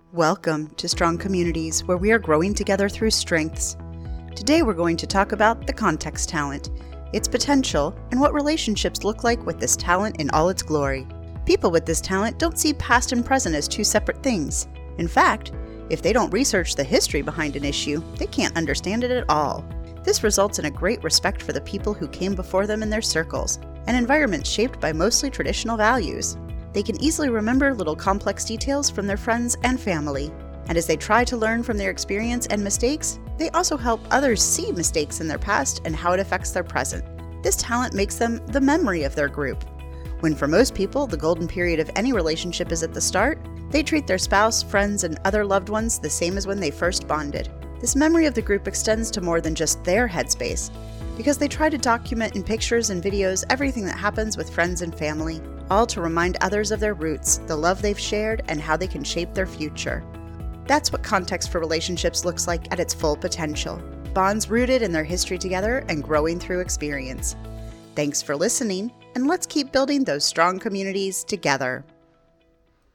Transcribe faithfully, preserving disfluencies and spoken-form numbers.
Welcome to Strong Communities, where we are growing together through strengths. Today we're going to talk about the context talent, its potential, and what relationships look like with this talent in all its glory. People with this talent don't see past and present as two separate things. In fact, if they don't research the history behind an issue, they can't understand it at all. This results in a great respect for the people who came before them in their circles, an environment shaped by mostly traditional values. They can easily remember little complex details from their friends and family, and as they try to learn from their experience and mistakes, they also help others see mistakes in their past and how it affects their present. This talent makes them the memory of their group. When for most people, the golden period of any relationship is at the start, they treat their spouse, friends, and other loved ones the same as when they first bonded. This memory of the group extends to more than just their headspace, because they try to document in pictures and videos everything that happens with friends and family, all to remind others of their roots, the love they've shared, and how they can shape their future. That's what context for relationships looks like at its full potential. Bonds rooted in their history together and growing through experience. Thanks for listening, and let's keep building those strong communities together.